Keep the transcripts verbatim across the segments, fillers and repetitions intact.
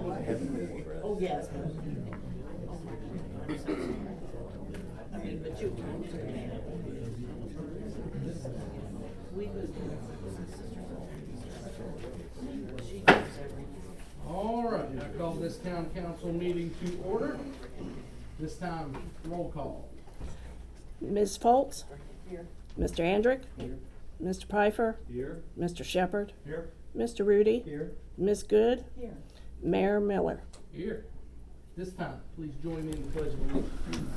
Oh, yes. I mean, but you can't do that. We was. She gives everything. All right, I call this town council meeting to order. This time, roll call. Miz Foltz? Here. Mister Andrick? Here. Mister Pfeiffer? Here. Mister Shepherd? Here. Mister Rudy? Here. Miz Good? Here. Mayor Miller? Here. This time, please join me in the pledge of allegiance.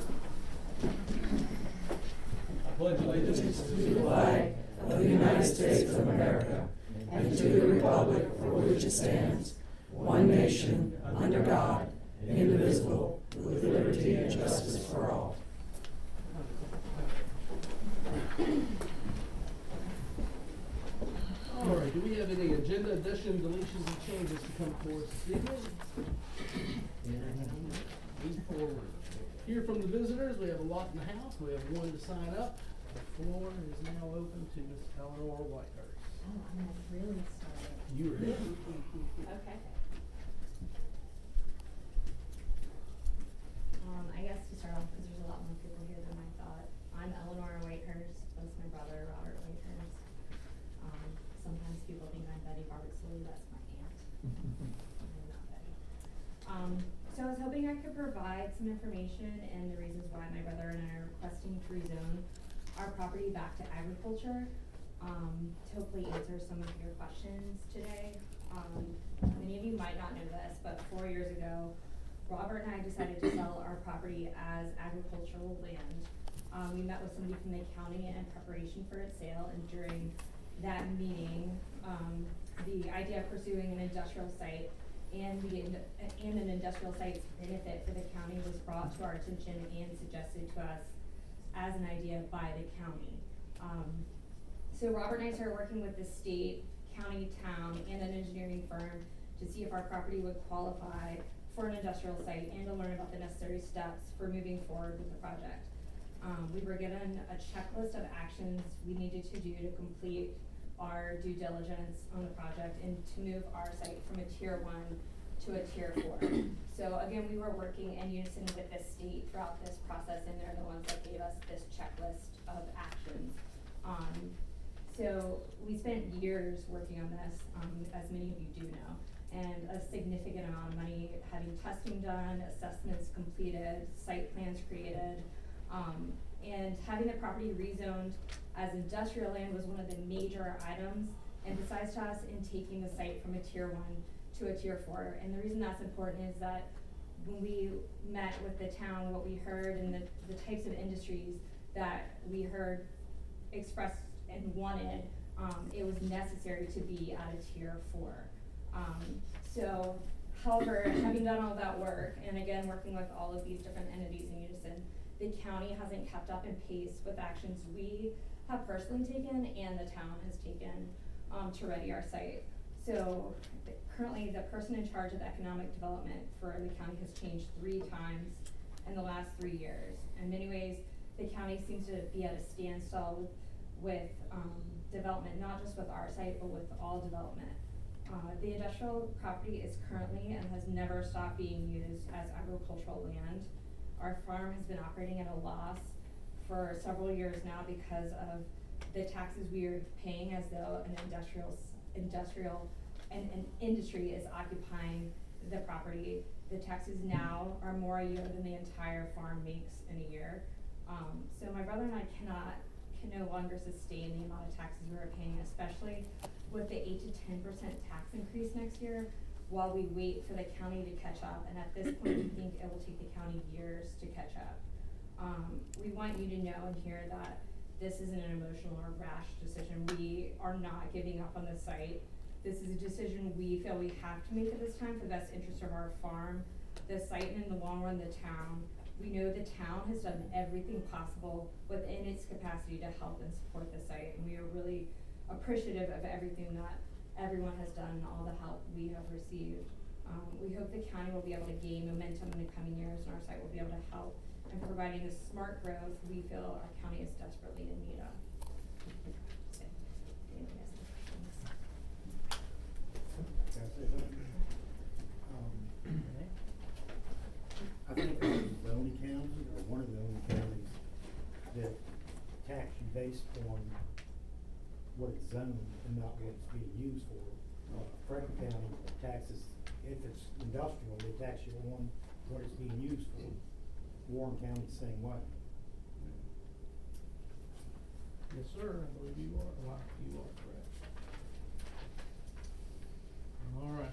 I pledge allegiance to the flag of the United States of America and to the republic for which it stands, one nation, under God, indivisible, with liberty and justice for all. All right, do we have any agenda additions, deletions, and changes to come forward this evening? Move forward. Hear from the visitors. We have a lot in the house. We have one to sign up. The floor is now open to Miss Eleanor Whitehurst. Oh, I'm not really sorry. You are it. Okay. Um, I guess to start off, because there's a lot more people here than I thought. I'm Eleanor Whitehurst. That's my brother, Robert Whitehurst. Um, sometimes people think I'm Betty Bartsley. That's my aunt. I'm not Betty. Um, so I was hoping I could provide some information and the reasons why my brother and I are requesting to rezone our property back to agriculture. Um, to hopefully answer some of your questions today. Um, many of you might not know this, but four years ago, Robert and I decided to sell our property as agricultural land. Um, we met with somebody from the county in preparation for its sale, and during that meeting, um, the idea of pursuing an industrial site and the and an industrial site's benefit for the county was brought to our attention and suggested to us as an idea by the county. Um, so Robert and I started working with the state, county, town, and an engineering firm to see if our property would qualify for an industrial site and to learn about the necessary steps for moving forward with the project. Um, we were given a checklist of actions we needed to do to complete our due diligence on the project and to move our site from a tier one to a tier four. So again, we were working in unison with the state throughout this process, and they're the ones that gave us this checklist of actions. Um, so we spent years working on this, um, as many of you do know, and a significant amount of money having testing done, assessments completed, site plans created, um, and having the property rezoned as industrial land was one of the major items, and besides to us in taking the site from a tier one to a tier four. And the reason that's important is that when we met with the town, what we heard and the, the types of industries that we heard expressed and wanted, um, it was necessary to be at a tier four. Um, so, however, having done all that work, and again, working with all of these different entities in unison, the county hasn't kept up in pace with actions we have personally taken and the town has taken um, to ready our site. So the, currently the person in charge of economic development for the county has changed three times in the last three years. In many ways, the county seems to be at a standstill with, with um, development, not just with our site, but with all development. Uh, the industrial property is currently and has never stopped being used as agricultural land. Our farm has been operating at a loss for several years now because of the taxes we are paying as though an industrial, industrial, and an industry is occupying the property. The taxes now are more a year than the entire farm makes in a year. Um, so my brother and I cannot, can no longer sustain the amount of taxes we are paying, especially with the eight to ten percent tax increase next year, while we wait for the county to catch up. And at this point, we think it will take the county years to catch up. Um, we want you to know and hear that this isn't an emotional or rash decision. We are not giving up on the site. This is a decision we feel we have to make at this time for the best interest of our farm, the site, and in the long run, the town. We know the town has done everything possible within its capacity to help and support the site, and we are really appreciative of everything that everyone has done and all the help we have received. Um, we hope the county will be able to gain momentum in the coming years, and our site will be able to help in providing the smart growth we feel our county is desperately in need of. So, anyone has any questions? Can I say something? Um, based on what it's zoned and not what it's being used for. Uh, Franklin County taxes, if it's industrial, they tax you on what it's being used for. Warren County, same way. Yes, sir, I believe you are, well, you are correct. All right.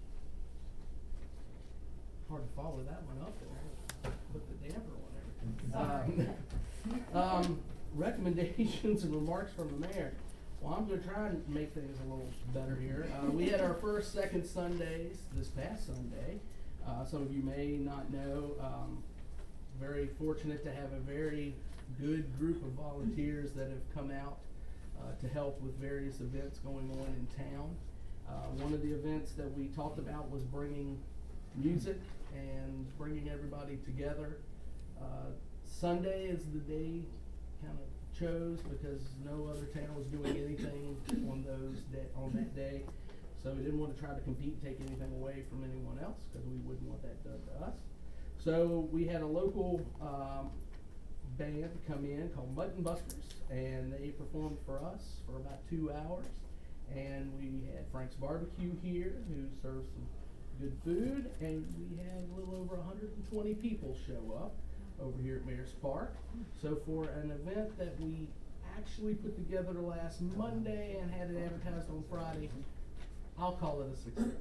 Hard to follow that one up there, put the damper on everything. Um, um, recommendations and remarks from the mayor. Well, I'm gonna try and make things a little better here. Uh, we had our first, second Sundays this past Sunday. Uh, some of you may not know, um, very fortunate to have a very good group of volunteers that have come out uh, to help with various events going on in town. Uh, one of the events that we talked about was bringing music and bringing everybody together. Uh, Sunday is the day kind of chose because no other town was doing anything on those day, on that day. So we didn't want to try to compete and take anything away from anyone else because we wouldn't want that done to us. So we had a local um, band come in called Mutton Busters, and they performed for us for about two hours. And we had Frank's Barbecue here, who serves some good food, and we had a little over one hundred twenty people show up over here at Mayor's Park. So for an event that we actually put together last Monday and had it advertised on Friday, I'll call it a success.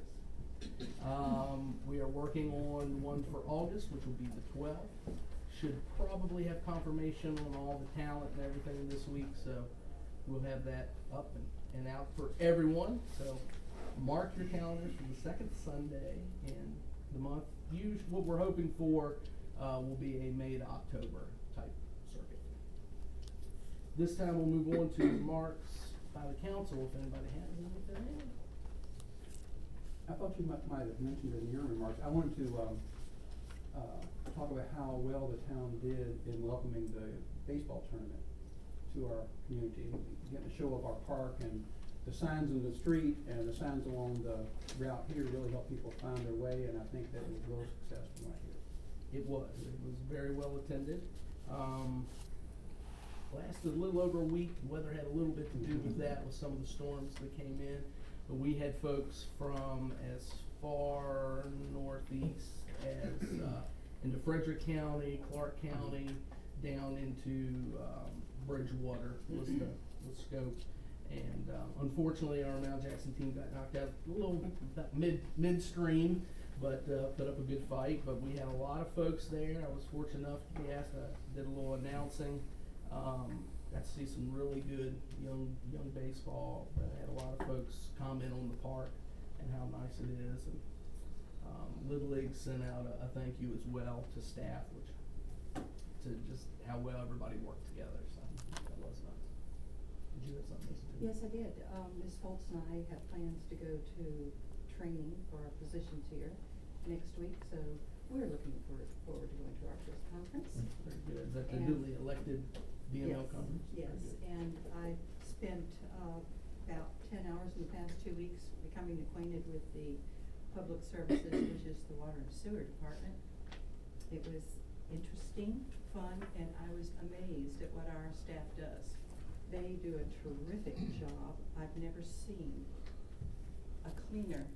Um, we are working on one for August, which will be the twelfth. Should probably have confirmation on all the talent and everything this week, so we'll have that up and, and out for everyone. So mark your calendars for the second Sunday in the month. Usually, what we're hoping for uh, will be a May to October type circuit. This time we'll move on to remarks by the council, if anybody has anything. I thought you might, might have mentioned it in your remarks. I wanted to um, uh, talk about how well the town did in welcoming the baseball tournament to our community. Getting a show of our park, and the signs in the street and the signs along the route here really helped people find their way, and I think that was real successful right here. It was. It was very well attended. Um, lasted a little over a week. Weather had a little bit to do with that, with some of the storms that came in. But we had folks from as far northeast as uh, into Frederick County, Clark County, down into um, Bridgewater was the, the scope. And um, unfortunately, our Mount Jackson team got knocked out a little about mid midstream, but uh, put up a good fight. But we had a lot of folks there. I was fortunate enough to be asked. I did a little announcing. Um, got to see some really good young young baseball. But I had a lot of folks comment on the park and how nice it is. And um, Little League sent out a, a thank you as well to staff, which to just how well everybody worked together. So that was nice. Did you have something to do? Yes, I did. Um, Miz Foltz and I have plans to go to training for our positions here next week, so we're looking forward, forward to going to our first conference. Very good. Is that the And- newly elected B M L Yes, conference? Very Yes, good. and I've spent, uh, about ten hours in the past two weeks becoming acquainted with the Public Services, which is the Water and Sewer Department. It was interesting, fun, and I was amazed at what our staff does. They do a terrific job. I've never seen a cleaner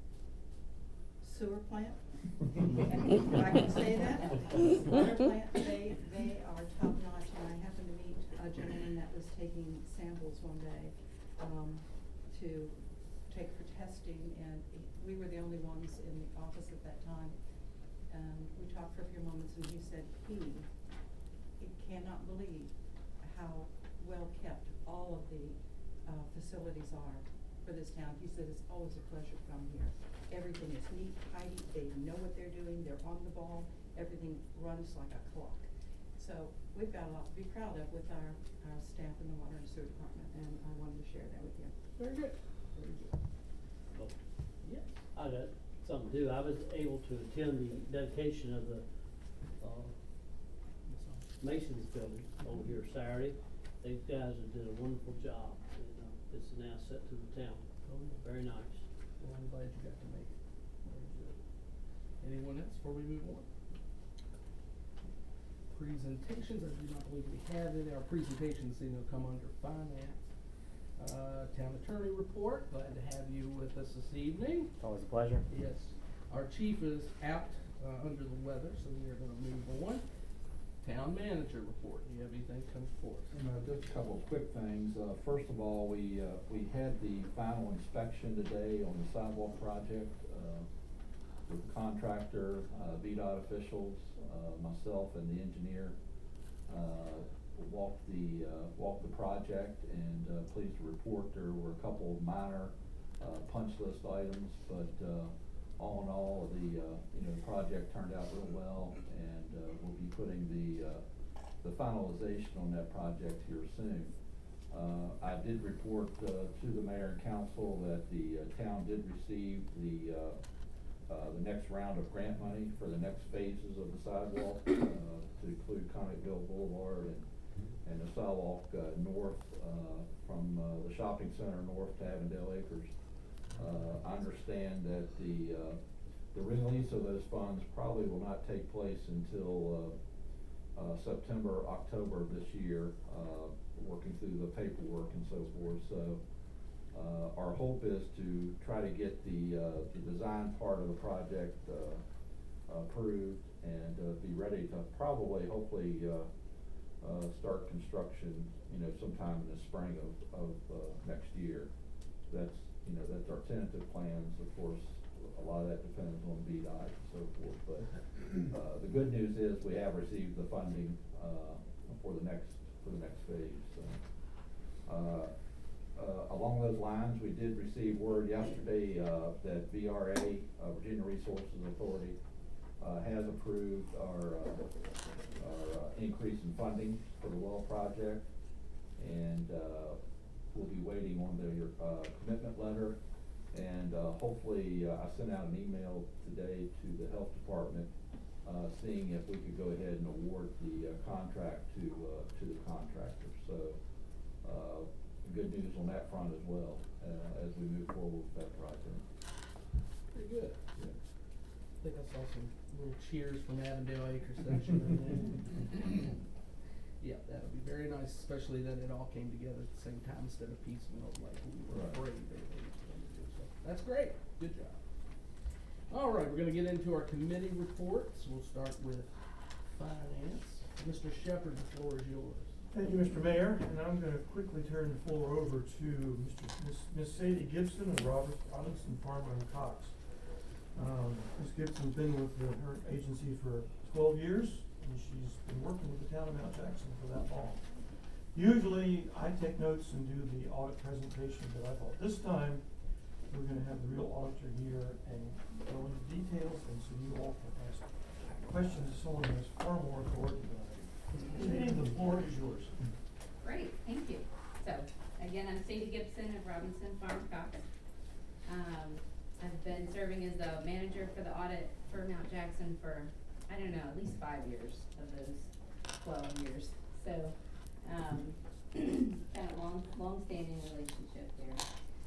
sewer plant. If I can say that. Water plant, they, they are top notch, and I happened to meet a gentleman that was taking samples one day, um, to take for testing, and he- we were the only ones in the office at that time. And we talked for a few moments, and he said he, he cannot believe how well kept all of the, uh, facilities are for this town. He said it's always a pleasure to come here. Everything is neat, tidy, they know what they're doing, they're on the ball, everything runs like a clock. So we've got a lot to be proud of with our, our staff in the Water and Sewer Department, and I wanted to share that with you. Very good. Very good. Well, Yes. I got something to do. I was able to attend the dedication of the, uh, Masons building over here Saturday. These guys have did a wonderful job, and, uh, it's an asset to the town. Very nice. Well, I'm glad you got to make it. Very good. Anyone else before we move on? presentations. I do not believe we have any. Our presentations seem to come under finance. Uh, town attorney report, glad to have you with us this evening. Always a pleasure. Yes, our chief is out, uh, under the weather, so we are gonna move on. Town manager report, do you have anything come forth? Uh, just a couple of quick things. Uh, first of all, we, uh, we had the final inspection today on the sidewalk project, uh, with the contractor, uh, V DOT officials, uh, myself and the engineer, uh, walked the, uh, walked the project, and, uh, pleased to report there were a couple of minor, uh, punch list items, but, uh, all in all, the, uh, you know, the project turned out real well, and, uh, we'll be putting the, uh, the finalization on that project here soon. Uh, I did report, uh, to the mayor and council that the, uh, town did receive the, uh, uh, the next round of grant money for the next phases of the sidewalk, uh, to include Connetville Boulevard and, and the sidewalk, uh, north, uh, from, uh, the shopping center north to Avondale Acres. Uh, I understand that the, uh, the release of those funds probably will not take place until, uh, uh, September, October of this year, uh, working through the paperwork and so forth. So, uh, our hope is to try to get the, uh, the design part of the project, uh, approved and, uh, be ready to probably, hopefully, uh, uh, start construction, you know, sometime in the spring of, of, uh, next year. That's, you know, that's our tentative plans. Of course, a lot of that depends on V DOT and so forth, but, uh, the good news is we have received the funding, uh, for the next, for the next phase, so. Uh, uh, along those lines, we did receive word yesterday, uh, that V R A, uh, Virginia Resources Authority, uh, has approved our, uh, our, uh, increase in funding for the well project, and, uh, we'll be waiting on their, uh, commitment letter, and, uh, hopefully, uh, I sent out an email today to the health department, uh, seeing if we could go ahead and award the, uh, contract to, uh, to the contractor, so, uh, good news on that front as well, uh, as we move forward with that project. Pretty good. Yeah. I think I saw some little cheers from Avondale Acres section in there. Yeah, that would be very nice, especially that it all came together at the same time instead of piecemeal like we were Right. afraid they were going to do. So that's great. Good job. All right, we're going to get into our committee reports. We'll start with finance. Mister Shepherd, the floor is yours. Thank you, Mister Mayor, and I'm gonna quickly turn the floor over to Mister Miss Miss Sadie Gibson and Robert Robinson Farmer and Cox. Um, Miss Gibson's been with the, her agency for twelve years, and she's been working with the town of Mount Jackson for that long. Usually, I take notes and do the audit presentation, but I thought this time, we're gonna have the real auditor here and go into details, and so you all can ask questions to someone who has far more authority than I do. Sadie, the floor is yours. Great, thank you. So, again, I'm Sadie Gibson of Robinson Farm Cox. Um, I've been serving as the manager for the audit for Mount Jackson for, I don't know, at least five years of those twelve years. So, um, kind of long, long-standing relationship there.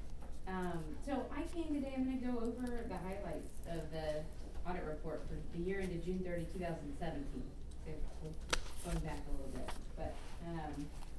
Um, so I came today, I'm gonna go over the highlights of the audit report for the year ended June thirtieth, two thousand seventeen. So, we'll going back a little bit, but, um,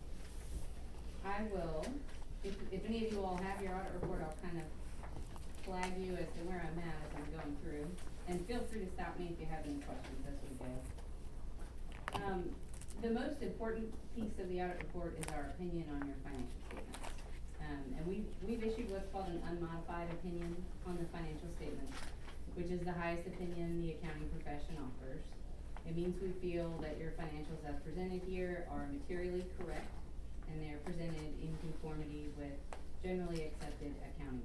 I will, if, if any of you all have your audit report, I'll kind of flag you as to where I'm at as I'm going through, and feel free to stop me if you have any questions as we go. Um, the most important piece of the audit report is our opinion on your financial statements. Um, and we've, we've issued what's called an unmodified opinion on the financial statements, which is the highest opinion the accounting profession offers. It means we feel that your financials as presented here are materially correct, and they're presented in conformity with generally accepted accounting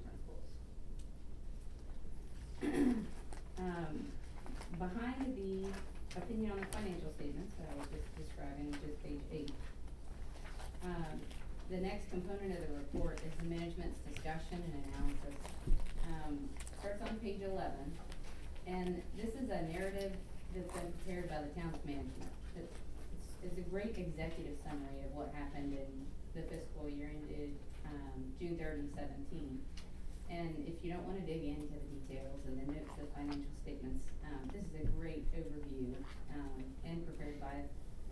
principles. um, behind the opinion on the financial statements that I was just describing, which is page eight, um, the next component of the report is the management's discussion and analysis. Um, starts on page eleven, and this is a narrative that's been prepared by the town's management. It's, it's, it's a great executive summary of what happened in the fiscal year ended, um, June thirtieth, seventeen. And if you don't wanna dig into the details and the notes of financial statements, um, this is a great overview, um, and prepared by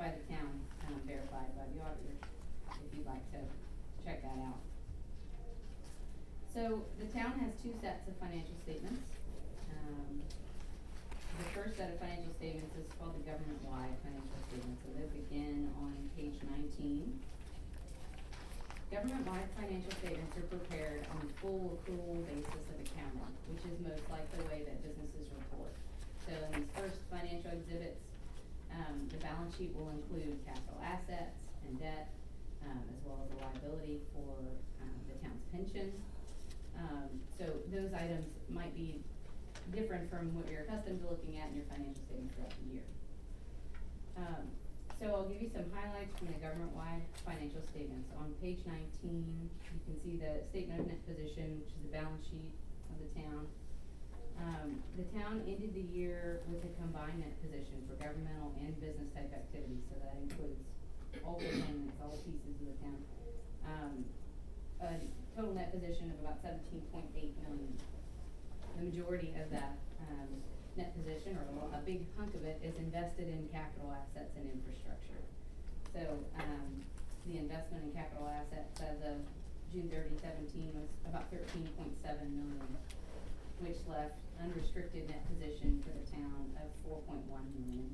financial statements. Um, the first set of financial statements is called the government-wide financial statements, so they begin on page nineteen. Government-wide financial statements are prepared on a full accrual basis of accounting, which is most likely the way that businesses report. So in these first financial exhibits, um, the balance sheet will include capital assets and debt, um, as well as a liability for, um, the town's pension. Um, so those items might be different from what you're accustomed to looking at in your financial statements throughout the year. Um, so I'll give you some highlights from the government-wide financial statements. On page nineteen, you can see the statement of net position, which is the balance sheet of the town. Um, the town ended the year with a combined net position for governmental and business type activities, so that includes all components, all pieces of the town. Um, a total net position of about seventeen point eight million. The majority of that, um, net position, or a big hunk of it, is invested in capital assets and infrastructure. So, um, the investment in capital assets as of June thirtieth, seventeen was about thirteen point seven million, which left unrestricted net position for the town of four point one million.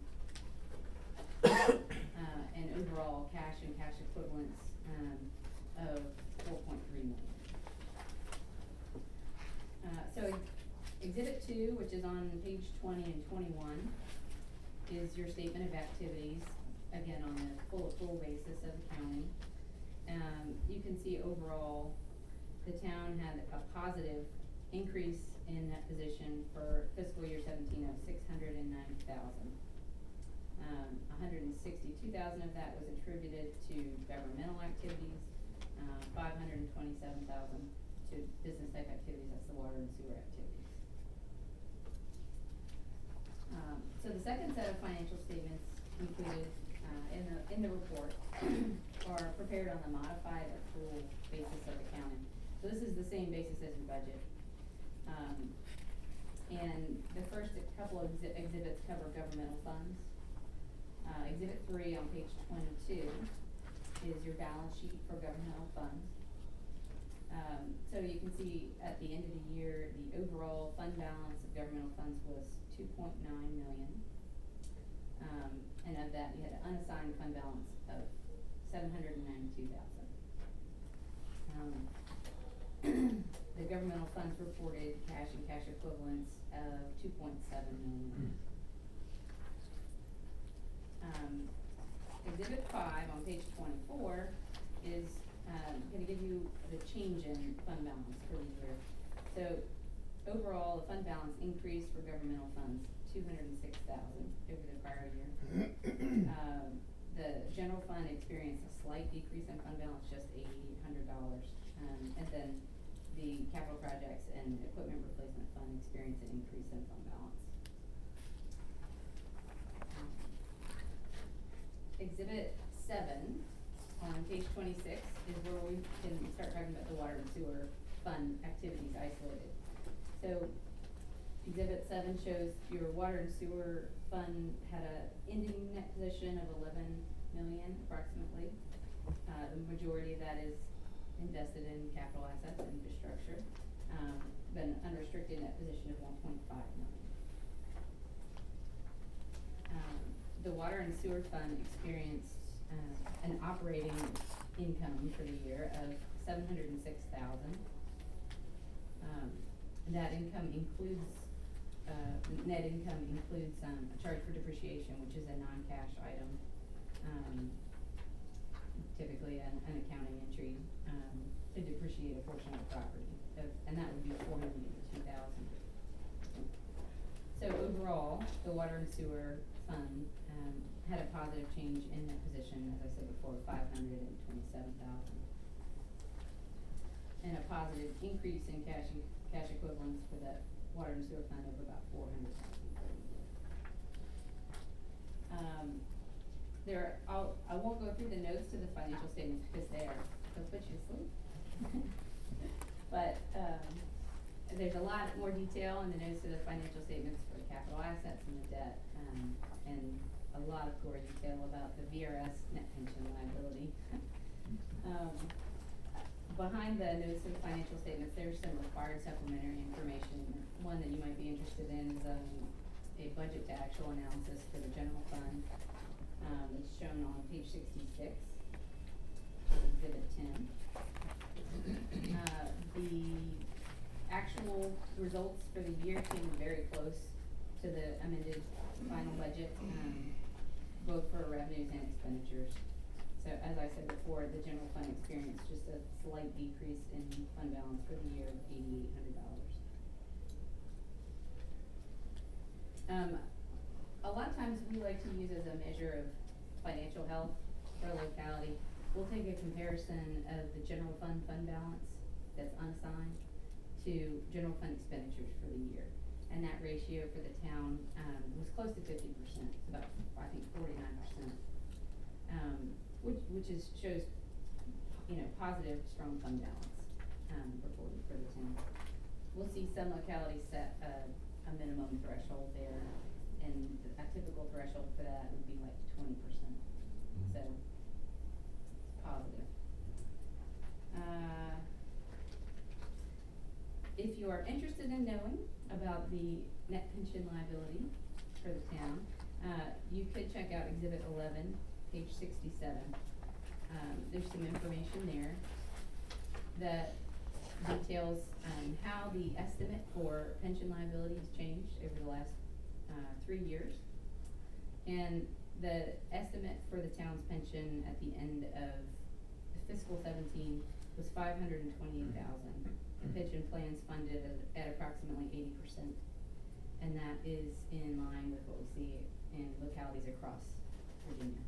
Uh, and overall cash and cash equivalents, um, of four point three million. Uh, so exhibit two, which is on page twenty and twenty-one, is your statement of activities, again on the full accrual basis of accounting. Um, you can see overall, the town had a positive increase in that position for fiscal year seventeen of six hundred and ninety thousand. Um, one hundred and sixty-two thousand of that was attributed to governmental activities, uh, five hundred and twenty-seven thousand to business type activities, that's the water and sewer activities. Um, so the second set of financial statements included, uh, in the, in the report are prepared on the modified accrual basis of accounting. So this is the same basis as your budget. Um, and the first couple of exhi- exhibits cover governmental funds. Uh, exhibit three on page twenty-two is your balance sheet for governmental funds. Um, so you can see at the end of the year, the overall fund balance of governmental funds was two point nine million. Um, and of that, you had an unassigned fund balance of seven hundred and ninety-two thousand. Um, the governmental funds reported cash and cash equivalents of two point seven million. Um, exhibit five on page twenty-four is um, going to give you the change in fund balance for the year. So overall, the fund balance increased for governmental funds two hundred and six thousand over the prior year. um, the general fund experienced a slight decrease in fund balance, just eighty-eight hundred dollars, um, and then the capital projects and equipment replacement fund experienced an increase in fund balance. Exhibit seven on page twenty-six is where we can start talking about the water and sewer fund activities isolated. So exhibit seven shows your water and sewer fund had a ending net position of eleven million approximately. Uh, the majority of that is invested in capital assets and infrastructure. Um, but an unrestricted net position of one point five million. Um, the water and sewer fund experienced uh, an operating income for the year of seven hundred and six thousand. Um, that income includes, uh, net income includes um, a charge for depreciation, which is a non-cash item. Um, typically an, an accounting entry um, to depreciate a portion of the property, of, and that would be four hundred eighty-two thousand. So overall, the water and sewer fund um, had a positive change in that position, as I said before, five hundred and twenty-seven thousand, and a positive increase in cash and cash equivalents for that water and sewer fund of about four hundred thousand for the year. Um, there, I'll, I won't go through the notes to the financial statements because they are, they'll put you to sleep. But, um, there's a lot more detail in the notes to the financial statements for the capital assets and the debt, um, and a lot of core detail about the V R S net pension liability. um, behind the notice of financial statements, there's some required supplementary information. One that you might be interested in is, um, a budget to actual analysis for the general fund. Um, it's shown on page sixty-six, exhibit ten. Uh, the actual results for the year came very close to the amended final budget, um, both for revenues and expenditures. So as I said before, the general fund experienced just a slight decrease in fund balance for the year of eighty-eight hundred dollars. Um, a lot of times we like to use as a measure of financial health for a locality, we'll take a comparison of the general fund fund balance that's unassigned to general fund expenditures for the year. And that ratio for the town, um, was close to fifty percent, it's about, I think, forty-nine percent. Um, which, which is, shows, you know, positive, strong fund balance, um, reported for the town. We'll see some localities set a, a minimum threshold there, and a typical threshold for that would be like twenty percent, so, positive. Uh, if you are interested in knowing about the net pension liability for the town, uh, you could check out exhibit eleven, page sixty-seven. Um, there's some information there that details, um, how the estimate for pension liability has changed over the last, uh, three years. And the estimate for the town's pension at the end of fiscal seventeen was five hundred and twenty-eight thousand. The pension plan's funded at, at approximately eighty percent. And that is in line with what we see in localities across Virginia.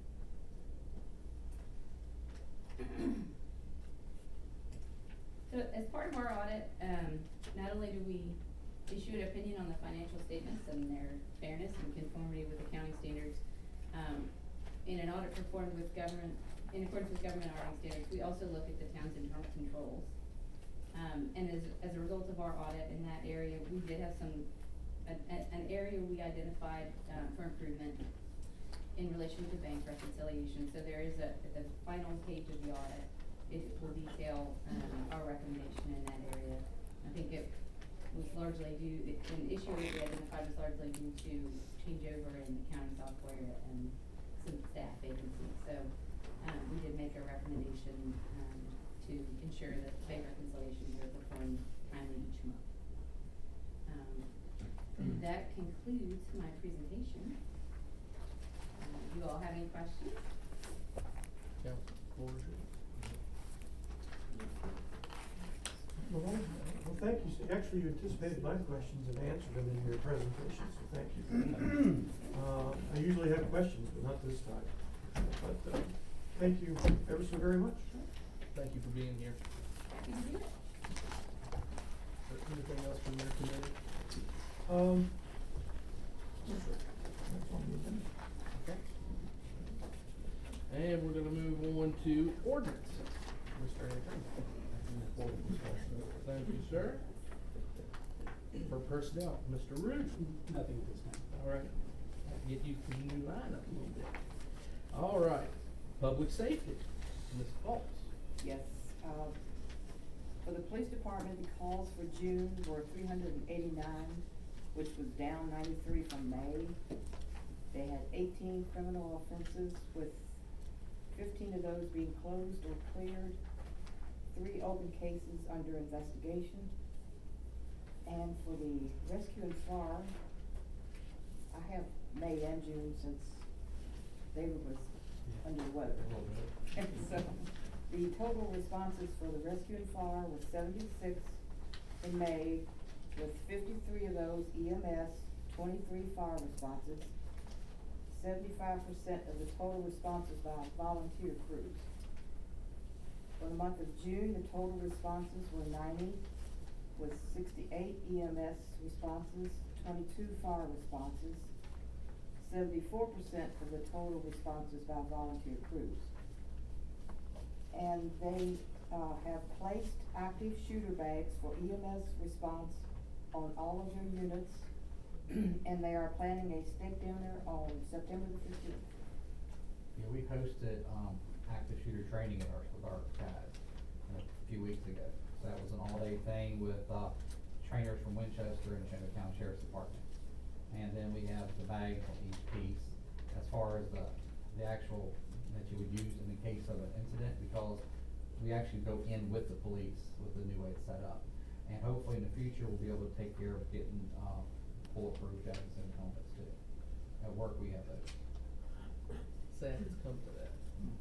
So as part of our audit, um, not only do we issue an opinion on the financial statements and their fairness and conformity with accounting standards, um, in an audit performed with government, in accordance with government auditing standards, we also look at the town's internal controls. Um, and as, as a result of our audit in that area, we did have some, a, a, an area we identified, uh, for improvement in relation to bank reconciliation. So there is a, at the final page of the audit, it will detail, um, our recommendation in that area. I think it was largely due, the, an issue we identified was largely due to changeover in accounting software and some staff vacancies. So, um, we did make a recommendation, um, to ensure that bank reconciliations are performed timely each month. Um, that concludes my presentation. Uh, you all have any questions? Yeah, floor is yours. Well, well, thank you. So actually, you anticipated my questions and answered them in your presentation, so thank you for that. Uh, I usually have questions, but not this time. But, uh, thank you ever so very much. Thank you for being here. Happy to do it. Is there anything else from your committee? Um, yes, sir. That's on the agenda. Okay. And we're gonna move on to ordinance. Mister Akron. Thank you, sir. For personnel, Mister Root. Nothing at this time. All right. Get you to the new lineup a little bit. All right. Public safety, Miz Fox. Yes, uh, for the police department, the calls for June were three hundred and eighty-nine, which was down ninety-three from May. They had eighteen criminal offenses, with fifteen of those being closed or cleared, three open cases under investigation. And for the rescue and fire, I have May and June since David was under the weather. And so, the total responses for the rescue and fire was seventy-six in May, with fifty-three of those E M S, twenty-three fire responses, seventy-five percent of the total responses by volunteer crews. For the month of June, the total responses were ninety, with sixty-eight E M S responses, twenty-two fire responses, seventy-four percent of the total responses by volunteer crews. And they, uh, have placed active shooter bags for E M S response on all of their units, and they are planning a stake dinner on September the fifteenth. Yeah, we hosted, um, active shooter training at our, with our guys. Uh, a few weeks ago. So that was an all-day thing with, uh, trainers from Winchester and Shenandoah County Sheriff's Department. And then we have the bag on each piece as far as the, the actual, that you would use in the case of an incident, because we actually go in with the police with the new way it's set up. And hopefully in the future, we'll be able to take care of getting, uh, bulletproof jackets and helmets too. At work, we have those. Sad it's come to that.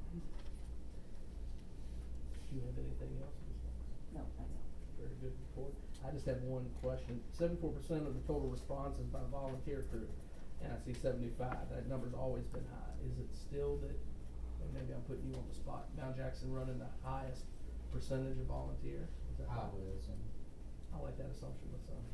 Do you have anything else? No, that's all. Very good report. I just have one question. Seventy-four percent of the total responses by volunteer crew, and I see seventy-five. That number's always been high. Is it still that, or maybe I'm putting you on the spot, Mount Jackson running the highest percentage of volunteer? Is that I right? would assume. I like that assumption myself.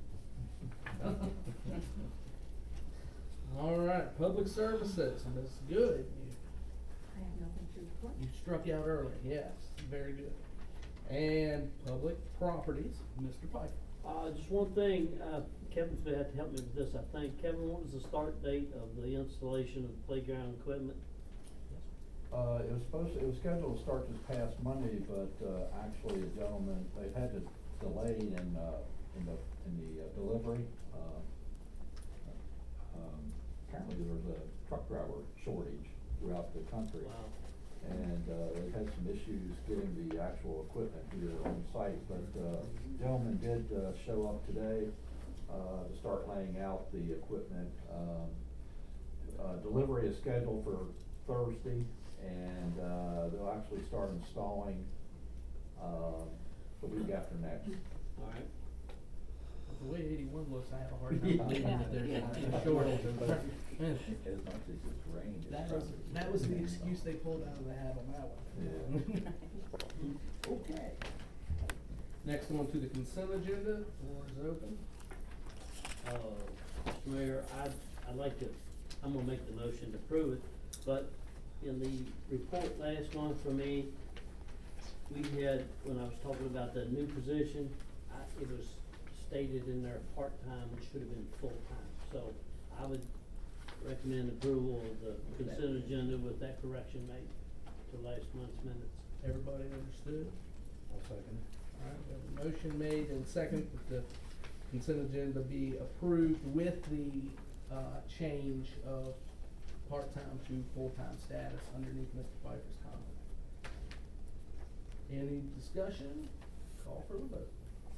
All right, public services, Miz Good. You, I have nothing to report. you struck out early, yes, very good. And public properties, Mister Piper. Uh, just one thing, uh, Kevin's gonna have to help me with this, I think. Kevin, what was the start date of the installation of the playground equipment? Uh, it was supposed to, it was scheduled to start this past Monday, but, uh, actually a gentleman, they've had to delay in, uh, in the, in the uh, delivery. Uh, um, apparently there was a truck driver shortage throughout the country. Wow. And, uh, they've had some issues getting the actual equipment here on site, but, uh, gentleman did, uh, show up today, uh, to start laying out the equipment. Um, uh, delivery is scheduled for Thursday, and, uh, they'll actually start installing, um, the week after next. All right. The way eighty-one looks, I have a hard time believing Yeah. that there's Yeah. a shortage of. As much as it's rained. it's That was, probably- that was the excuse they pulled out of the hat on that one. Yeah. Okay. Next one to the consent agenda, floor is open. Uh, Mister Mayor, I'd, I'd like to, I'm gonna make the motion to approve it, but in the report last month for me, we had, when I was talking about the new position, I, it was stated in there part-time, which should have been full-time. So I would recommend approval of the consent agenda with that correction made to last month's minutes. Everybody understood? I'll second it. All right, we have a motion made and second that the consent agenda be approved with the, uh, change of part-time to full-time status underneath Mister Pfeiffer's comment. Any discussion? Call for the vote.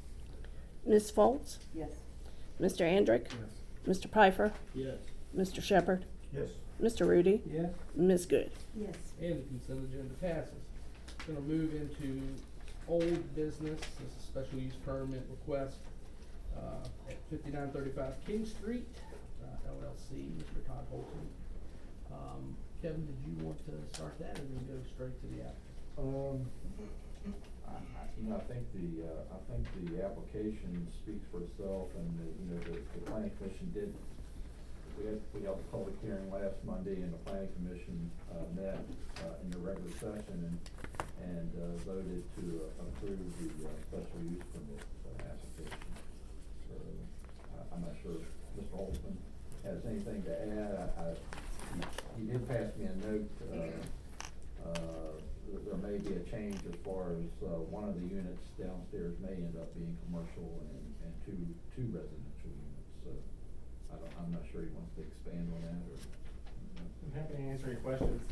Miz Foltz? Yes. Mister Andrick? Yes. Mister Piper? Yes. Mister Shepherd? Yes. Mister Rudy? Yes. Miz Good? Yes. And the consent agenda passes. Gonna move into old business, this is a special use permit request, uh, at fifty-nine thirty-five King Street, uh, L L C, Mister Todd Holton. Um, Kevin, did you want to start that and then go straight to the applicant? Um, I, I, you know, I think the, uh, I think the application speaks for itself, and the, you know, the, the planning commission did, we had, we held a public hearing last Monday, and the planning commission, uh, met, uh, in the regular session and, and, uh, voted to uh, approve the, uh, special use permit, uh, application. So, uh, I'm not sure if Mister Holtzman has anything to add. I, I, he, he did pass me a note, uh, uh, that there may be a change as far as, uh, one of the units downstairs may end up being commercial and, and two, two residential units, so I don't, I'm not sure he wants to expand on that or. I'm happy to answer any questions.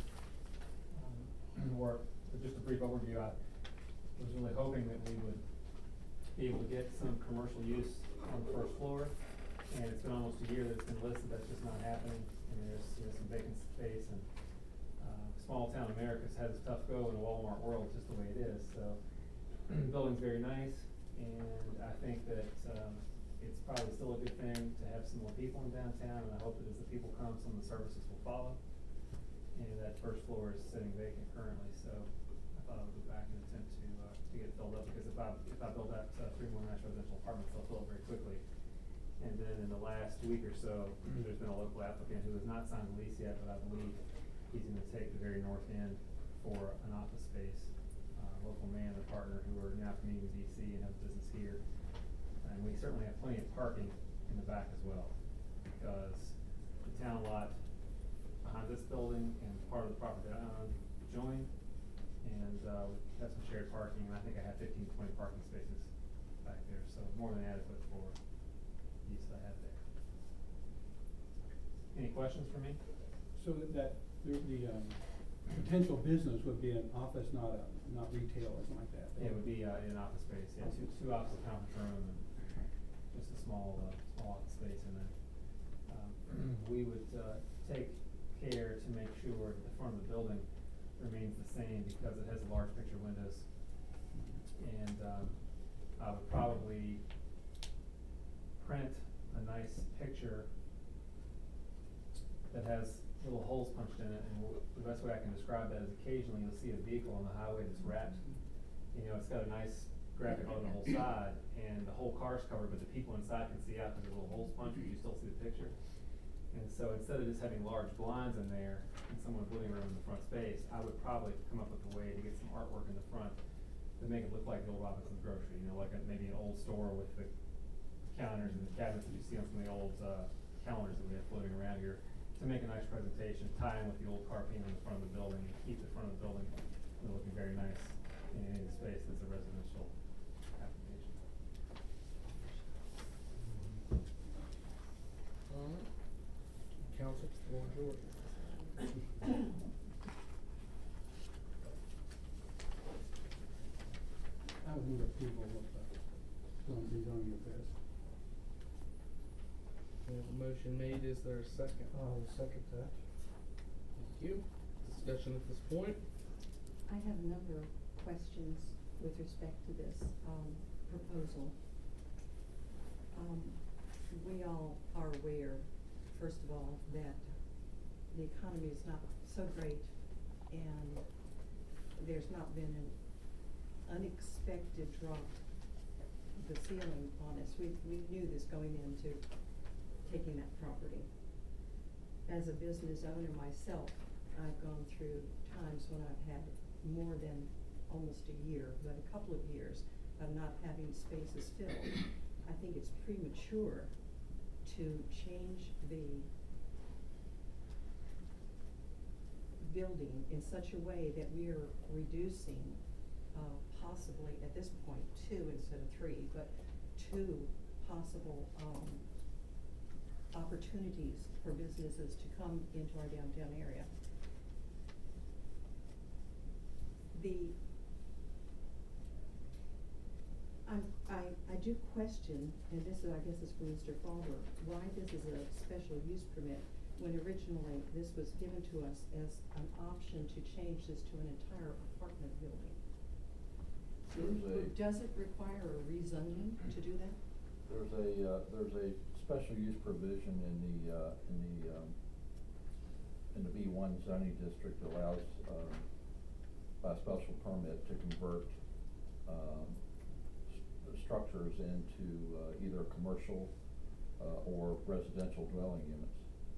Um, or just a brief overview, I was really hoping that we would be able to get some commercial use on the first floor. And it's been almost a year that it's been listed, that's just not happening. And there's, you know, some vacant space, and, uh, small town America's had a tough go in the Walmart world, just the way it is, so. The building's very nice, and I think that, um, it's probably still a good thing to have some more people in downtown, and I hope that as the people come, some of the services will follow. And that first floor is sitting vacant currently, so I thought I would go back and attempt to, uh, to get it filled up, because if I, if I build that, uh, three more nice residential apartments, they'll fill it very quickly. And then in the last week or so, there's been a local applicant who has not signed the lease yet, but I believe he's gonna take the very north end for an office space. Uh, local man and partner who are now commuting with D C and have business here. And we certainly have plenty of parking in the back as well, because the town lot behind this building and part of the property that I own join, and, uh, we have some shared parking, and I think I have fifteen, twenty parking spaces back there, so more than adequate for the use I have there. Any questions for me? So that, that, the, the, um, potential business would be an office, not a, not retail or something like that? Yeah, it would be, uh, in an office space, yeah, two, two office conference room, and just a small, uh, small office space in there. Um, we would, uh, take care to make sure that the front of the building remains the same because it has large picture windows. And, um, I would probably print a nice picture that has little holes punched in it, and w- the best way I can describe that is occasionally you'll see a vehicle on the highway that's wrapped. You know, it's got a nice graphic on the whole side, and the whole car's covered, but the people inside can see out because the little holes punched, but you still see the picture. And so instead of just having large blinds in there in someone's living room in the front space, I would probably come up with a way to get some artwork in the front to make it look like the old Robinson's Grocery, you know, like a, maybe an old store with the counters and the cabinets that you see on some of the old, uh, calendars that we have floating around here, to make a nice presentation, tie in with the old car paint on the front of the building, and keep the front of the building looking very nice in any space that's a residential application. Alright. Council, the floor is yours. I would move approval of the zone rezoning of this. We have a motion made, is there a second? I'll second that. Thank you. Discussion at this point? I have a number of questions with respect to this, um, proposal. Um, we all are aware, first of all, that the economy is not so great, and there's not been an unexpected drop of the ceiling on us. We, we knew this going into taking that property. As a business owner myself, I've gone through times when I've had more than almost a year, but a couple of years of not having spaces filled. I think it's premature to change the building in such a way that we are reducing, uh, possibly at this point, two instead of three, but two possible, um, opportunities for businesses to come into our downtown area. The, I'm, I, I do question, and this is, I guess is for Mister Falber, why this is a special use permit when originally this was given to us as an option to change this to an entire apartment building. There's a- Does it require a rezoning to do that? There's a, uh, there's a special use provision in the, uh, in the, um, in the B one zoning district that allows, um, by special permit to convert, um, st- structures into, uh, either commercial, uh, or residential dwelling units.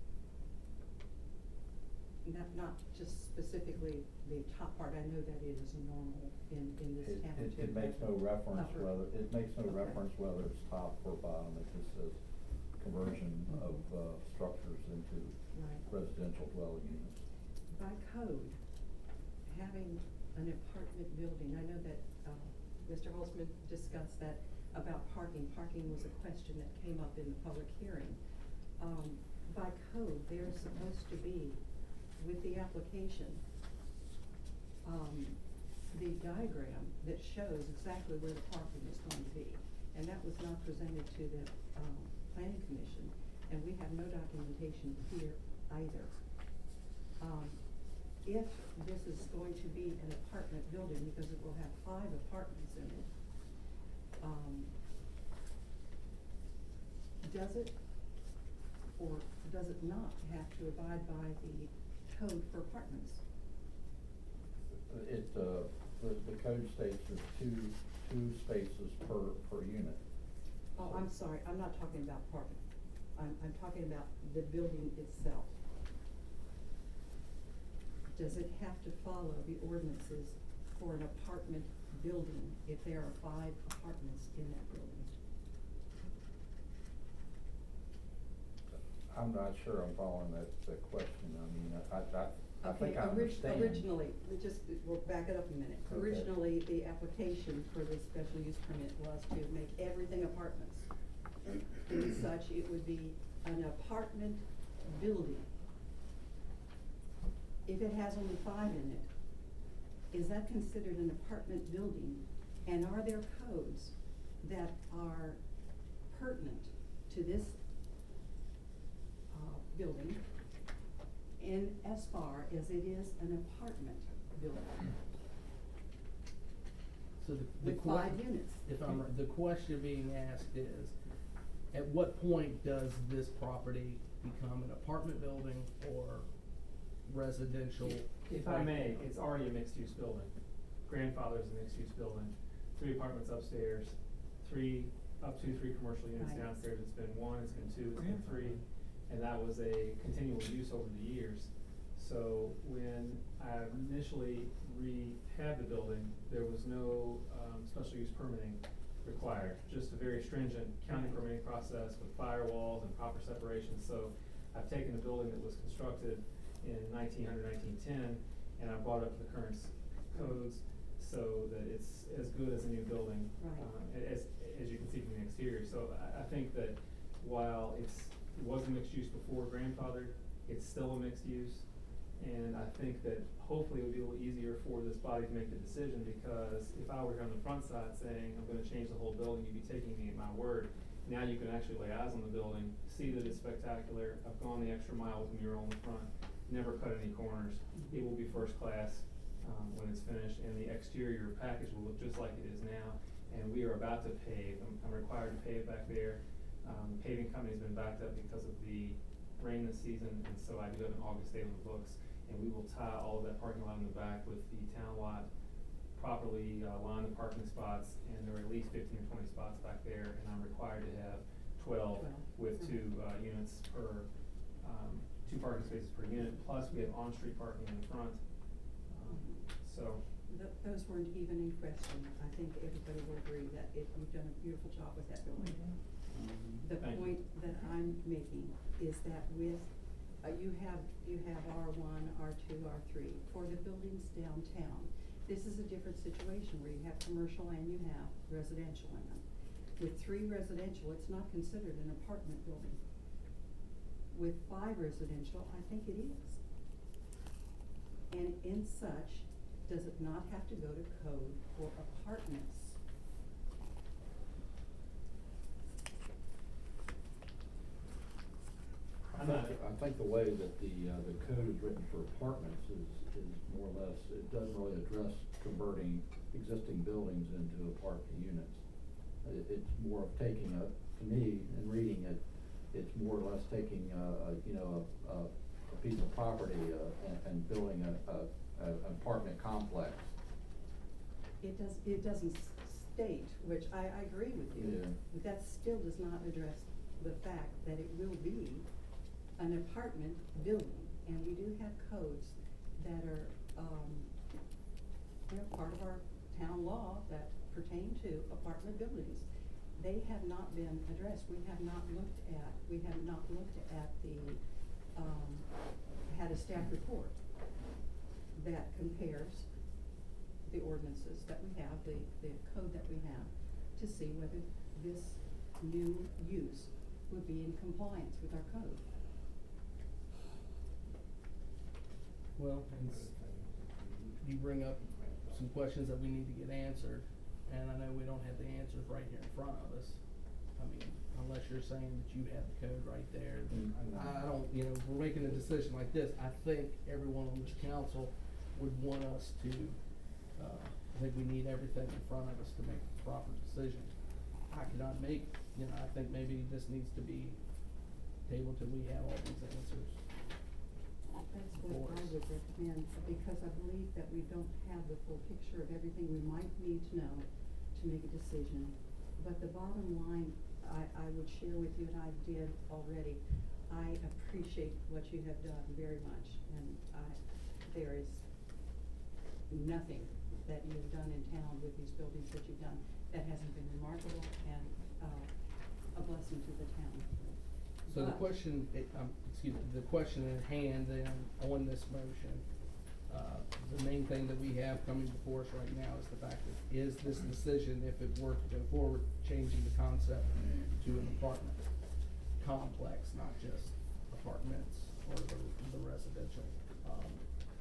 Not, not just specifically the top part, I know that it is normal in, in this It, town it, too. it makes no reference Upper. whether, it makes no Okay. reference whether it's top or bottom, it just says conversion of, uh, structures into Right. residential dwelling units. By code, having an apartment building, I know that, uh, Mister Holzman discussed that about parking. Parking was a question that came up in the public hearing. Um, by code, there's supposed to be, with the application, um, the diagram that shows exactly where the parking is going to be. And that was not presented to the, um, planning commission, and we have no documentation here either. Um, if this is going to be an apartment building, because it will have five apartments in it, um, does it, or does it not have to abide by the code for apartments? It, uh, the, the code states there's two, two spaces per, per unit. Oh, I'm sorry, I'm not talking about parking. I'm, I'm talking about the building itself. Does it have to follow the ordinances for an apartment building if there are five apartments in that building? I'm not sure I'm following that, that question. I mean, I, I, I Okay, think I orig- understand. originally, we just, we'll back it up a minute. Okay. Originally, the application for the special use permit was to make everything apartments. And such, it would be an apartment building. If it has only five in it, is that considered an apartment building? And are there codes that are pertinent to this, uh, building? In as far as it is an apartment building So the, the with que- five units. If I'm, right, the question being asked is, at what point does this property become an apartment building or residential? If I may, it's already a mixed-use building. Grandfather's a mixed-use building, three apartments upstairs, three, up to three commercial units Right. downstairs. It's been one, it's been two, it's been three, and that was a continual use over the years. So when I initially rehabbed the building, there was no, um, special use permitting required, just a very stringent county permitting process with firewalls and proper separation. So I've taken a building that was constructed in nineteen hundred, nineteen ten, and I brought up the current s- codes so that it's as good as a new building, Right. um, a- as, as you can see from the exterior. So I, I think that while it's, it was a mixed use before grandfathered, it's still a mixed use. And I think that hopefully it would be a little easier for this body to make the decision, because if I were here on the front side saying, I'm gonna change the whole building, you'd be taking me at my word. Now you can actually lay eyes on the building, see that it's spectacular. I've gone the extra mile with a mural in the front, never cut any corners. It will be first class, um, when it's finished, and the exterior package will look just like it is now. And we are about to pave, I'm, I'm required to pave back there. Um, the paving company's been backed up because of the rain this season, and so I do have an August date on the books. And we will tie all of that parking lot in the back with the town lot, properly uh, line the parking spots, and there are at least fifteen or twenty spots back there, and I'm required to have twelve with two uh, units per, um, two parking spaces per unit, plus we have on-street parking in the front. Um, so, Th- those weren't even in question. I think everybody will agree that it, you've done a beautiful job with that building. The Thank you. point that I'm making is that with, uh, you have, you have R one, R two, R three, for the buildings downtown. This is a different situation where you have commercial and you have residential in them. With three residential, it's not considered an apartment building. With five residential, I think it is. And in such, does it not have to go to code for apartments? I think, I think the way that the, uh, the code is written for apartments is, is more or less, it doesn't really address converting existing buildings into apartment units. It, it's more of taking a, to me, in reading it, it's more or less taking a, a you know, a, a, a piece of property, uh, and, and building a, a, a, an apartment complex. It does, it doesn't s- state, which I, I agree with you, Yeah. but that still does not address the fact that it will be an apartment building. And we do have codes that are, um, they're part of our town law that pertain to apartment buildings. They have not been addressed. We have not looked at, we have not looked at the, um, had a staff report that compares the ordinances that we have, the, the code that we have, to see whether this new use would be in compliance with our code. Well, and s- you bring up some questions that we need to get answered, and I know we don't have the answers right here in front of us. I mean, unless you're saying that you have the code right there, then I don't, you know, if we're making a decision like this, I think everyone on this council would want us to, uh, I think we need everything in front of us to make the proper decision. I cannot make, you know, I think maybe this needs to be tabled till we have all these answers. That's what I would recommend, because I believe that we don't have the full picture of everything we might need to know to make a decision. But the bottom line, I, I would share with you, and I did already, I appreciate what you have done very much, and I, there is nothing that you have done in town with these buildings that you've done that hasn't been remarkable and, uh, a blessing to the town. So the But- question, it, um, excuse me, the question at hand then on this motion, uh, the main thing that we have coming before us right now is the fact that is this decision, if it were to go forward, changing the concept to an apartment complex, not just apartments or the, the residential, um.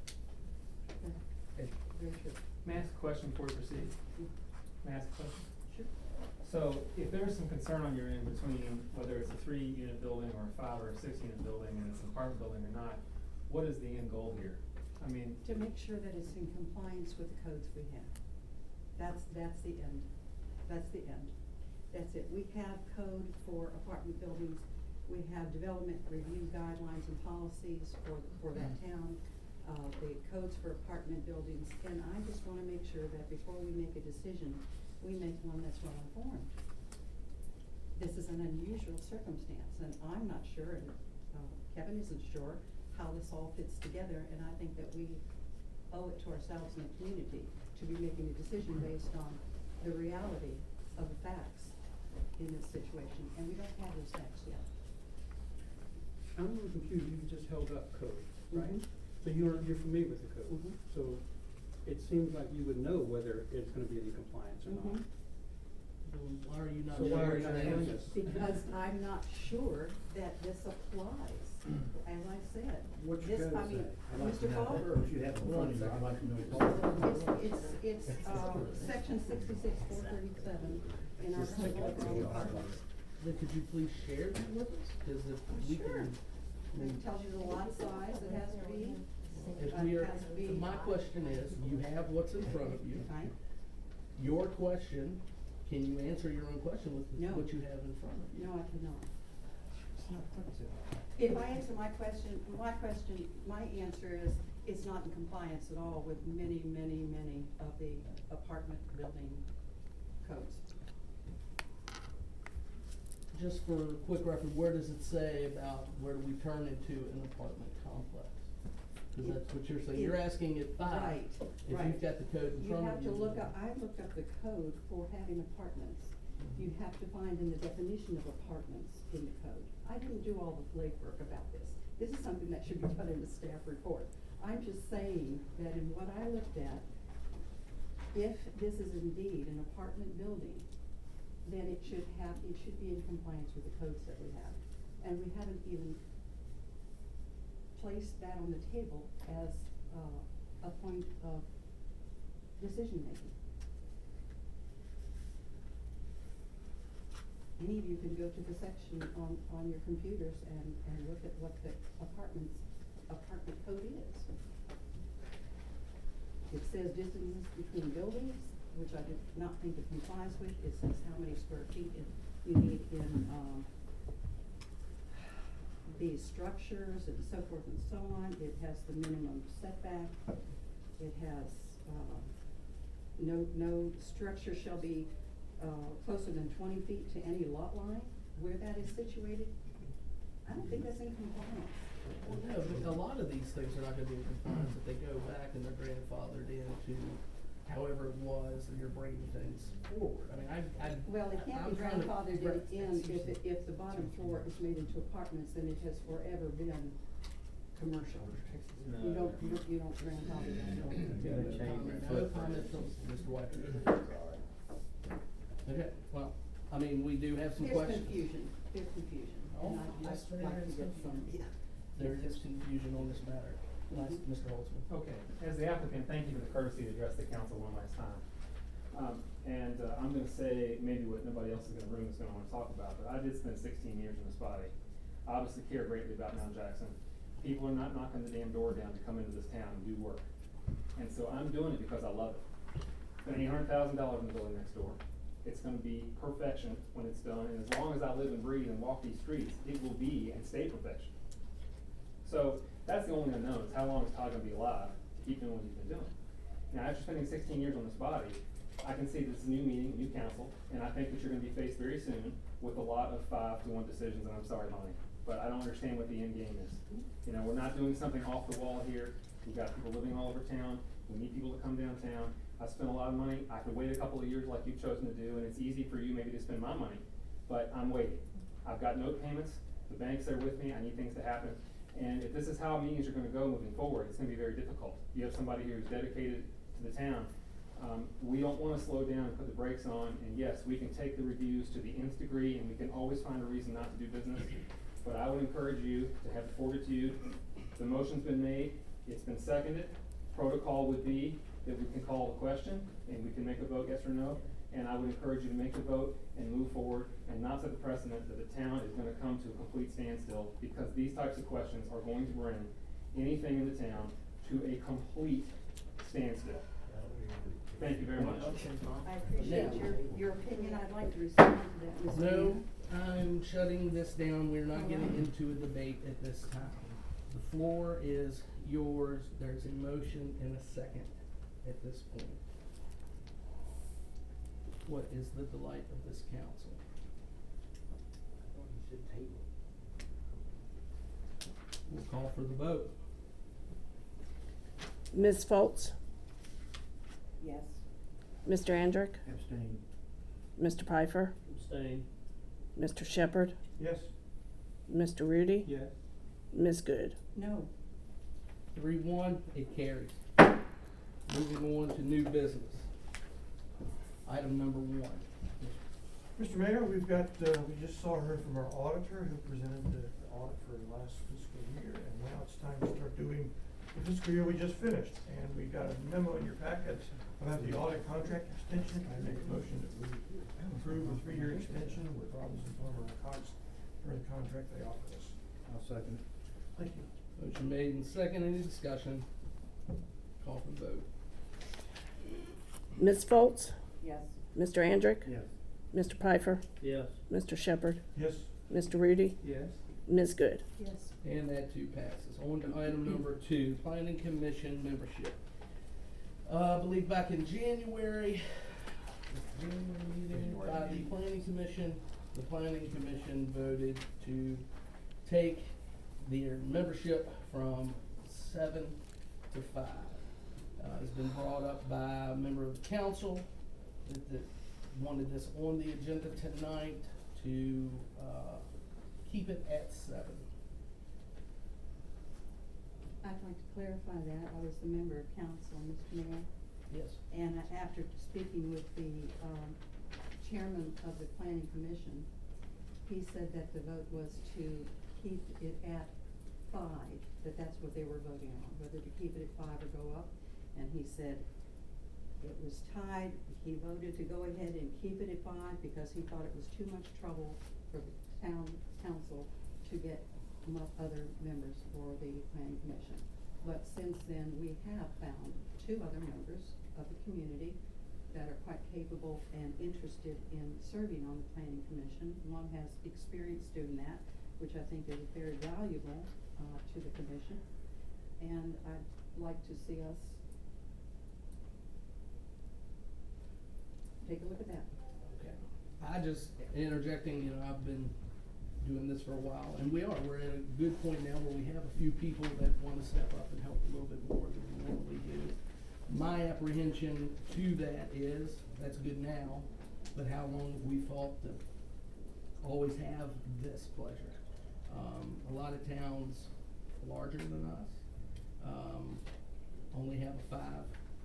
it- Very true. May I ask a question before we proceed? May I ask a question? Sure. So if there's some concern on your end between whether it's a three-unit building or a five or a six-unit building and it's an apartment building or not, what is the end goal here? I mean, To make sure that it's in compliance with the codes we have. That's, that's the end. That's the end. That's it. We have code for apartment buildings. We have development review guidelines and policies for, for that town. Uh, the codes for apartment buildings, and I just wanna make sure that before we make a decision, we make one that's well informed. This is an unusual circumstance, and I'm not sure, and, uh, Kevin isn't sure how this all fits together, and I think that we owe it to ourselves and the community to be making a decision based on the reality of the facts in this situation, and we don't have those facts yet. I'm a little confused, you just held up code, right? Mhm. So you're, you're familiar with the code? Mhm. So it seems like you would know whether it's gonna be in compliance or not. Mhm. Well, why are you not So why are sharing you not the telling answers? us? Because I'm not sure that this applies, as I said. What's your This, code I mean, say? I'd like to Mister know that. Falber. What you have in front of you, I'd like to know it. It's, it's, it's, um, section sixty-six, four thirty-seven in our code of our apartments. Then could you please share that with us? Cause if we Sure. can, I mean, It tells you the lot size it has to be. if uh, we are, it has to be- my question is, you have what's in front of you. Okay. Your question, can you answer your own question with No. what you have in front of you? No, I cannot. If I answer my question, my question, my answer is, it's not in compliance at all with many, many, many of the apartment building codes. Just for quick record, where does it say about where do we turn into an apartment complex? Cause It- that's what you're saying, it- you're asking at five, Right, if right. you've got the code in You front of have you. to look up, I looked up the code for having apartments. You have to find in the definition of apartments in the code. I didn't do all the legwork about this. This is something that should be put in the staff report. I'm just saying that in what I looked at, if this is indeed an apartment building, then it should have, it should be in compliance with the codes that we have. And we haven't even placed that on the table as, uh, a point of decision-making. Any of you can go to the section on, on your computers and, and look at what the apartments, apartment code is. It says distances between buildings, which I did not think it complies with. It says how many square feet it, you need in, um, these structures and so forth and so on. It has the minimum setback. It has, uh, no, no structure shall be, uh, closer than twenty feet to any lot line where that is situated. I don't think that's in compliance. Well, no, but a lot of these things are not gonna be in compliance if they go back and they're grandfathered into however it was, and you're bringing things forward. I mean, I, I. Well, it can't I'm be trying to- grandfathered in if, it- if the bottom floor is made into apartments, then it has forever been commercial. You don't, you don't, you don't grandfather that in. Gotta change the No footprint. comment from Mister White. Okay, well, I mean, we do have some There's questions. confusion, there's confusion, Oh, and I'd yes, just there like to is get some. confusion. There is confusion on this matter. Nice, Mister Holtzman. okay, as the applicant, thank you for the courtesy to address the council one last time. Um, and, uh, I'm gonna say maybe what nobody else in the room is gonna wanna talk about, but I did spend sixteen years in this body. I obviously care greatly about Mount Jackson. People are not knocking the damn door down to come into this town and do work. And so I'm doing it because I love it. Spending eight hundred thousand dollars in the building next door. It's gonna be perfection when it's done, and as long as I live and breathe and walk these streets, it will be and stay perfection. So, that's the only unknown, is how long is Todd gonna be alive to keep doing what he's been doing? Now, after spending sixteen years on this body, I can see this is a new meeting, new council, and I think that you're gonna be faced very soon with a lot of five to one decisions, and I'm sorry, Lonnie, but I don't understand what the end game is. You know, we're not doing something off the wall here, we've got people living all over town, we need people to come downtown. I spent a lot of money, I could wait a couple of years like you've chosen to do, and it's easy for you maybe to spend my money, but I'm waiting. I've got note payments, The bank's there with me, I need things to happen. And if this is how meetings are gonna go moving forward, it's gonna be very difficult. You have somebody who's dedicated to the town. Um, we don't wanna slow down and put the brakes on, and yes, we can take the reviews to the nth degree, and we can always find a reason not to do business. But I would encourage you to have the fortitude. The motion's been made, it's been seconded. Protocol would be that we can call a question, and we can make a vote yes or no. And I would encourage you to make the vote and move forward, and not set the precedent that the town is gonna come to a complete standstill, because these types of questions are going to bring anything in the town to a complete standstill. Thank you very much. I appreciate Now- your, your opinion. I'd like to respond to that, Miz No, Mayor. I'm shutting this down. We're not getting into a debate at this time. The floor is yours. There's a motion and a second at this point. What is the delight of this council? I thought you said table. We'll call for the vote. Miz Foltz, Yes. Mister Andrick, Abstain. Mister Pfeiffer, Abstain. Mister Shepherd, Yes. Mister Rudy, Yes. Miz Good. No. Three one, it carries. Moving on to new business. Item number one. Mister Mayor, we've got, uh, we just saw her from our auditor who presented the the audit for last fiscal year, and now it's time to start doing the fiscal year we just finished. And we got a memo in your packets about the audit contract extension. I make a motion that we approve a three-year extension with Robinson, Farmer, and Cox for the contract they offered us. I'll second it. Thank you. Motion made and second. Any discussion? Call for the vote. Miz Foltz, Yes. Mister Andrick, Yes. Mister Pfeiffer, Yes. Mister Shepherd, Yes. Mister Rudy, Yes. Miz Good. Yes. And that too passes. On to item number two, planning commission membership. Uh, I believe back in January, January meeting, by the planning commission, the planning commission voted to take their membership from seven to five. Uh, it's been brought up by a member of the council that, that wanted this on the agenda tonight to, uh, keep it at seven. I'd like to clarify that. I was the member of council, Mister Mayor. Yes. And uh, after speaking with the, um, chairman of the planning commission, he said that the vote was to keep it at five, that that's what they were voting on, whether to keep it at five or go up. And he said it was tied. He voted to go ahead and keep it at five because he thought it was too much trouble for the town council to get mo- other members for the planning commission. But since then, we have found two other members of the community that are quite capable and interested in serving on the planning commission. One has experience doing that, which I think is very valuable, uh, to the commission. And I'd like to see us take a look at that. Okay. I just, interjecting, you know, I've been doing this for a while, and we are, we're at a good point now where we have a few people that wanna step up and help a little bit more than we normally do. My apprehension to that is, that's good now, but how long have we fought to always have this pleasure? Um, a lot of towns larger than us, um, only have a five.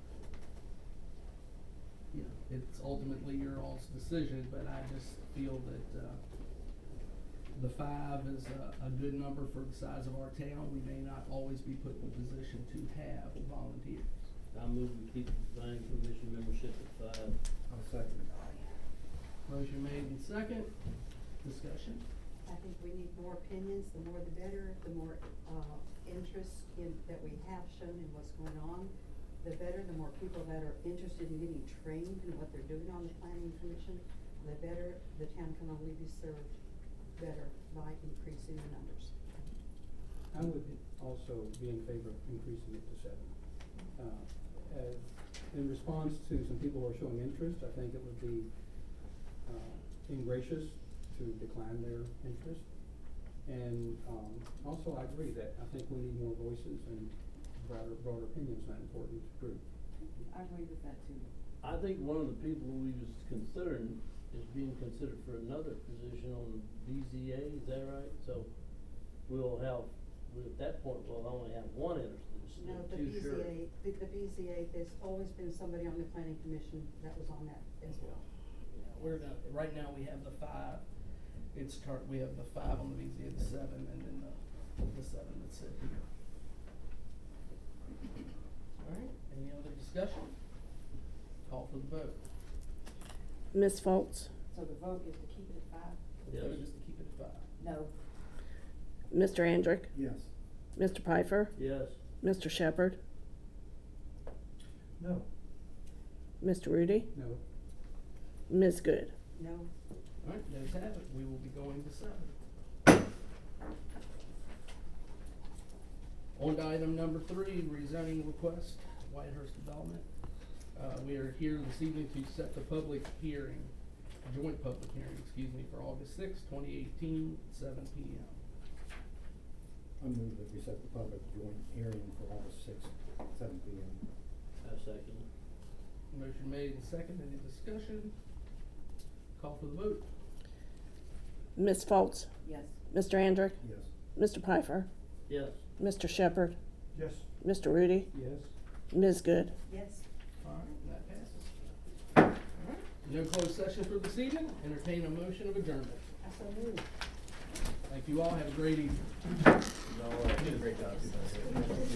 You know, it's ultimately your all's decision, but I just feel that, uh, the five is a, a good number for the size of our town. We may not always be put in a position to have volunteers. I move we keep the planning commission membership at five. I'll second it. Motion made and second. Discussion. I think we need more opinions. The more the better. The more, uh, interest in, that we have shown in what's going on, the better. The more people that are interested in getting trained in what they're doing on the planning commission, the better the town can only be served better by increasing the numbers. I would also be in favor of increasing it to seven. Uh, as, in response to some people who are showing interest, I think it would be, uh, ingracious to decline their interest. And, um, also I agree that I think we need more voices and broader, broader opinions in that important group. I agree with that too. I think one of the people we was considering is being considered for another position on B Z A, is that right? So we'll have, we- at that point, we'll only have one interested, No, instead of the two, B Z sure. A, the, the B Z A, there's always been somebody on the planning commission that was on that as well. Yeah, we're gonna, right now we have the five, it's cur- we have the five on the B Z A, the seven, and then the, the seven that's sit here. Alright, any other discussion? Call for the vote. Miss Foltz, So the vote is to keep it at five? Yes. Vote is to keep it at five. No. Mister Andrick, Yes. Mister Pfeiffer, Yes. Mister Shepherd, No. Mister Rudy, No. Miz Good. No, Alright, those have it, we will be going to seven. On to item number three, rezoning request, Whitehurst Development. Uh, we are here this evening to set the public hearing, joint public hearing, excuse me, for August sixth, twenty eighteen, seven P M. I move that we set the public joint hearing for August sixth, seven P M. I second. Motion made and second, any discussion? Call for the vote. Miss Foltz, Yes. Mister Andrick, Yes. Mister Pfeiffer, Yes. Mister Shepherd, Yes. Mister Rudy, Yes. Miz Good. yes. Alright, that passes. Alright, no closed session for this evening, entertain a motion of adjournment. I so moved. Thank you all, have a great evening. No, you did a great job.